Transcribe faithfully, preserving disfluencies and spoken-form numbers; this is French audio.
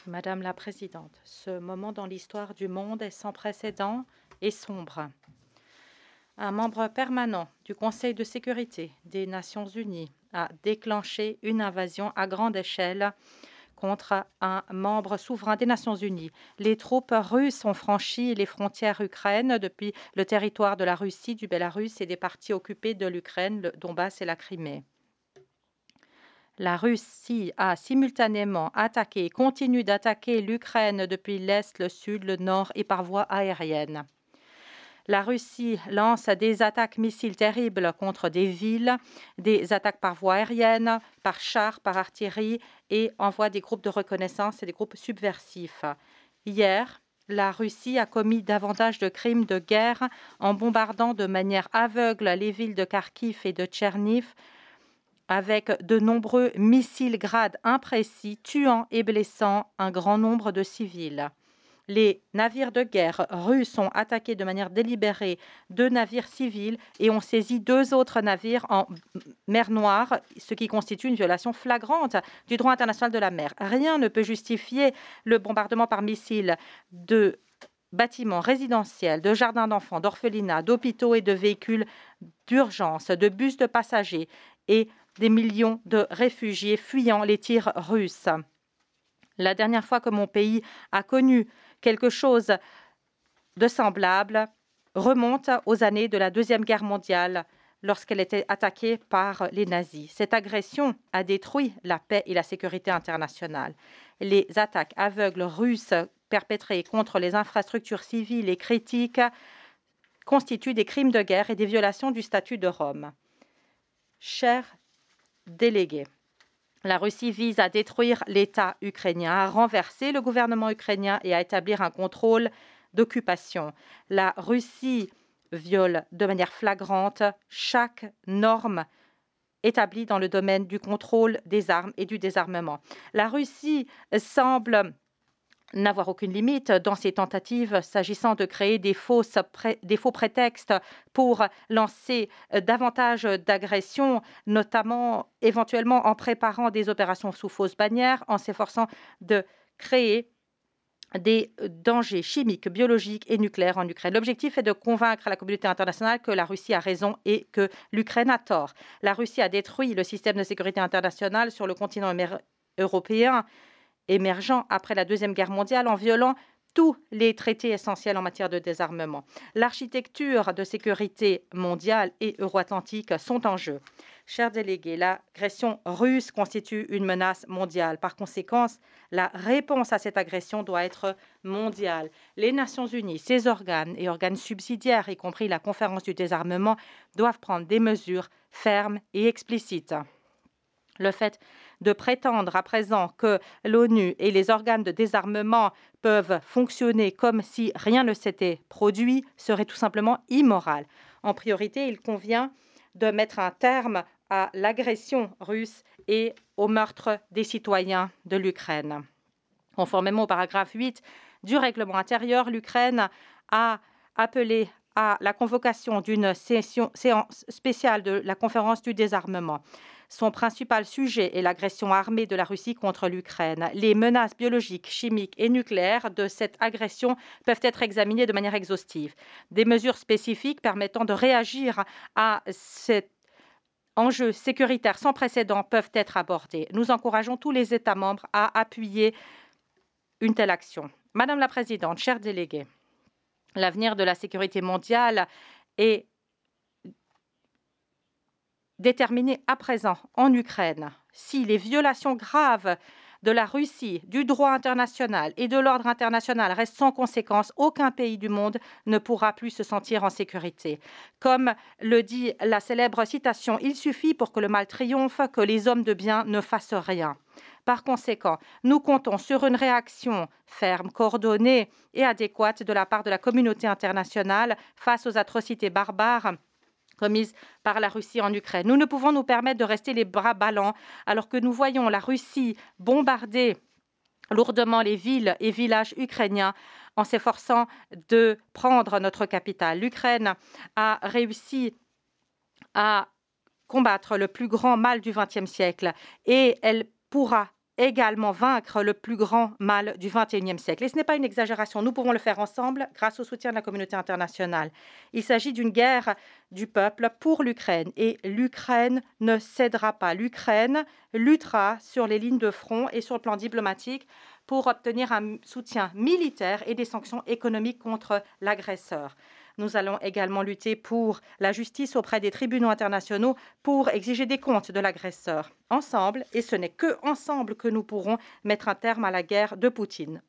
Madame la Présidente, ce moment dans l'histoire du monde est sans précédent et sombre. Un membre permanent du Conseil de sécurité des Nations unies a déclenché une invasion à grande échelle contre un membre souverain des Nations unies. Les troupes russes ont franchi les frontières ukrainiennes depuis le territoire de la Russie, du Bélarus et des parties occupées de l'Ukraine, le Donbass et la Crimée. La Russie a simultanément attaqué et continue d'attaquer l'Ukraine depuis l'Est, le Sud, le Nord et par voie aérienne. La Russie lance des attaques missiles terribles contre des villes, des attaques par voie aérienne, par char, par artillerie et envoie des groupes de reconnaissance et des groupes subversifs. Hier, la Russie a commis davantage de crimes de guerre en bombardant de manière aveugle les villes de Kharkiv et de Tcherniv, avec de nombreux missiles grades imprécis, tuant et blessant un grand nombre de civils. Les navires de guerre russes ont attaqué de manière délibérée deux navires civils et ont saisi deux autres navires en mer Noire, ce qui constitue une violation flagrante du droit international de la mer. Rien ne peut justifier le bombardement par missiles de bâtiments résidentiels, de jardins d'enfants, d'orphelinats, d'hôpitaux et de véhicules d'urgence, de bus de passagers et des millions de réfugiés fuyant les tirs russes. La dernière fois que mon pays a connu quelque chose de semblable remonte aux années de la Deuxième Guerre mondiale, lorsqu'elle était attaquée par les nazis. Cette agression a détruit la paix et la sécurité internationale. Les attaques aveugles russes perpétrées contre les infrastructures civiles et critiques constituent des crimes de guerre et des violations du statut de Rome. Chers délégués, la Russie vise à détruire l'État ukrainien, à renverser le gouvernement ukrainien et à établir un contrôle d'occupation. La Russie viole de manière flagrante chaque norme établie dans le domaine du contrôle des armes et du désarmement. La Russie semble n'avoir aucune limite dans ses tentatives s'agissant de créer des, fausses pré des faux prétextes pour lancer davantage d'agressions, notamment éventuellement en préparant des opérations sous fausse bannière, en s'efforçant de créer des dangers chimiques, biologiques et nucléaires en Ukraine. L'objectif est de convaincre la communauté internationale que la Russie a raison et que l'Ukraine a tort. La Russie a détruit le système de sécurité internationale sur le continent européen émergent après la Deuxième Guerre mondiale en violant tous les traités essentiels en matière de désarmement. L'architecture de sécurité mondiale et euro-atlantique sont en jeu. Chers délégués, l'agression russe constitue une menace mondiale. Par conséquent, la réponse à cette agression doit être mondiale. Les Nations unies, ses organes et organes subsidiaires, y compris la conférence du désarmement, doivent prendre des mesures fermes et explicites. Le fait de prétendre à présent que l'ONU et les organes de désarmement peuvent fonctionner comme si rien ne s'était produit serait tout simplement immoral. En priorité, il convient de mettre un terme à l'agression russe et au meurtre des citoyens de l'Ukraine. Conformément au paragraphe huit du règlement intérieur, l'Ukraine a appelé à la convocation d'une séance spéciale de la conférence du désarmement. Son principal sujet est l'agression armée de la Russie contre l'Ukraine. Les menaces biologiques, chimiques et nucléaires de cette agression peuvent être examinées de manière exhaustive. Des mesures spécifiques permettant de réagir à cet enjeu sécuritaire sans précédent peuvent être abordés. Nous encourageons tous les États membres à appuyer une telle action. Madame la Présidente, chers délégués, l'avenir de la sécurité mondiale est déterminé à présent en Ukraine. Si les violations graves de la Russie, du droit international et de l'ordre international restent sans conséquence, aucun pays du monde ne pourra plus se sentir en sécurité. Comme le dit la célèbre citation, il suffit pour que le mal triomphe que les hommes de bien ne fassent rien. Par conséquent, nous comptons sur une réaction ferme, coordonnée et adéquate de la part de la communauté internationale face aux atrocités barbares commises par la Russie en Ukraine. Nous ne pouvons nous permettre de rester les bras ballants alors que nous voyons la Russie bombarder lourdement les villes et villages ukrainiens en s'efforçant de prendre notre capitale. L'Ukraine a réussi à combattre le plus grand mal du vingtième siècle et elle pourra également vaincre le plus grand mal du vingt et unième siècle. Et ce n'est pas une exagération, nous pouvons le faire ensemble grâce au soutien de la communauté internationale. Il s'agit d'une guerre du peuple pour l'Ukraine et l'Ukraine ne cédera pas. L'Ukraine luttera sur les lignes de front et sur le plan diplomatique pour obtenir un soutien militaire et des sanctions économiques contre l'agresseur. Nous allons également lutter pour la justice auprès des tribunaux internationaux pour exiger des comptes de l'agresseur. Ensemble, et ce n'est que ensemble que nous pourrons mettre un terme à la guerre de Poutine.